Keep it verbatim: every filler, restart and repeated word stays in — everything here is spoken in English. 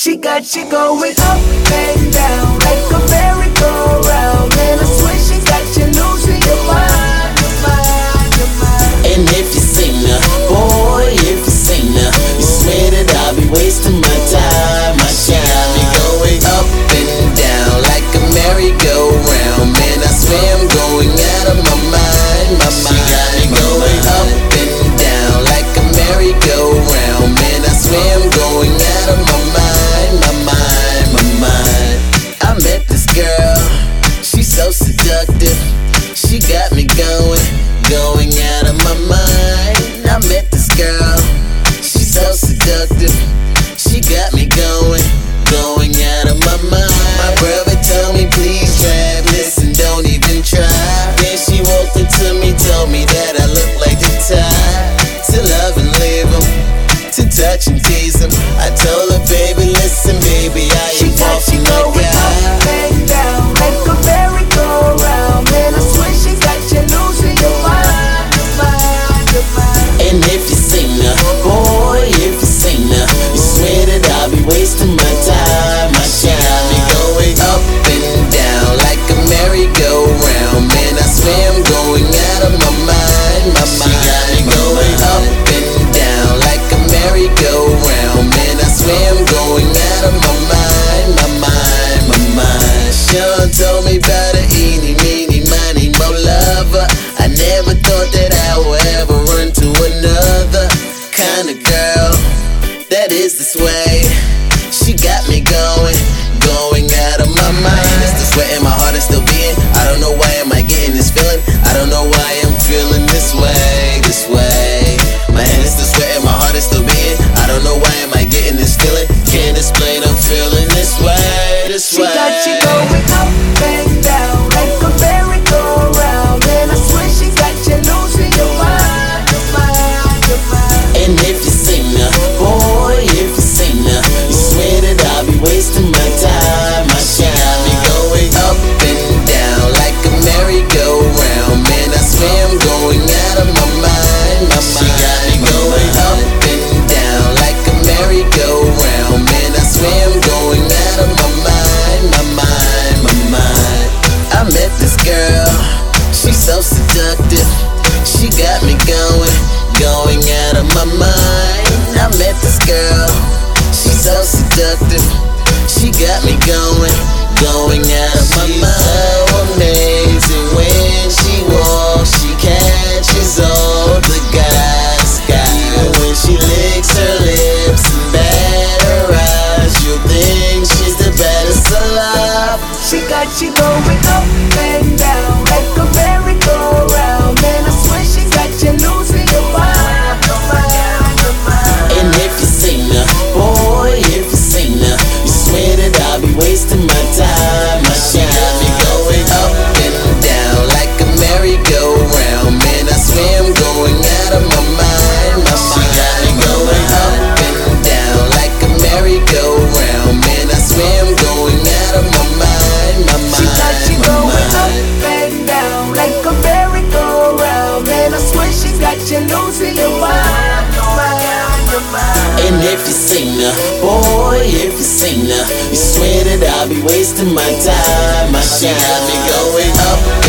She got you going up and down like a merry-go-round. And I swear she got you losing your mind, your mind, your mind. And if you seen her, boy, if you seen her, you swear that I'll be wasting my time. My she got me going up and down like a merry-go-round. Man, I swear I'm going out of my mind. My mind. She got me going up and down like a merry-go-round. Man, I swear I'm going out of my mind. My mind, my mind. I met this girl, she's so seductive. She got me going, going out of my mind. I met this girl, she's so seductive. She got me going, going out of my mind. My brother told me, please try, listen, don't even try. Then she walked into me, told me that I look like the type to love and leave him, to touch and tease him. I told her, baby, listen, baby, I She ain't got you walking like going up that. and down like a merry-go-round. Man, I swear she got you losing your mind, your mind, your mind. And if you seen her, boy, if you seen her, you swear that I'll be wasting my time. My she got me going up and down like a merry-go-round. Man, I swear I'm going out of my mind. My mind. She got me going up and down like a merry-go-round. Man, I swear I'm going out of my mind. My mind, my mind. Sean told me about her, eeny, meeny, miny, mo lover. I never thought that I would ever run to another kind of girl that is this way. She got me going, going out of my mind. It's the sweat in my heart is still beating. I don't know why am I getting this feeling. I don't know why I'm feeling this way, this way. Man, it's the sweat in my heart is still beating. I don't know why am I getting this feeling. Can't explain, I'm feeling this way, this She way. got you going up and down like a merry-go-round. Man, I swear she got you losing your mind, your mind, your mind. And if you seen her, boy, if you seen her, you swear that I'll be wasting my time. My she got me going up and down like a merry-go-round. Man, I swear I'm going out of my mind. My she got me going up and down like a merry-go-round. Man, I swear I'm going out of my mind. My mind, my mind. I met this girl, she's so seductive. She got me going, going out of my mind. I met this girl, she's so seductive. She got me going, going out of my mind. So amazing when she walks, she catches all the guys' got. Even when she licks her lips and bat her eyes, you'll think she's the baddest alive. She got you going up and down like a merry-go-round. Man, I swear she got you losing your mind, your mind, your mind. And if you seen her, boy, if you seen her, you swear that I'll be wasting my time. My she got me going up and down like a merry-go-round. Man, I swear I'm going out of my mind. My she got me going up and down like a merry-go-round. Man, I swear I'm going out of my mind. My mind, She got you my going up mind. and down like a merry-go-round. Man, I swear she got you losing your mind, your mind, your mind. And if you seen her, boy, if you seen her, you swear that I'll be wasting my time. My she got me going up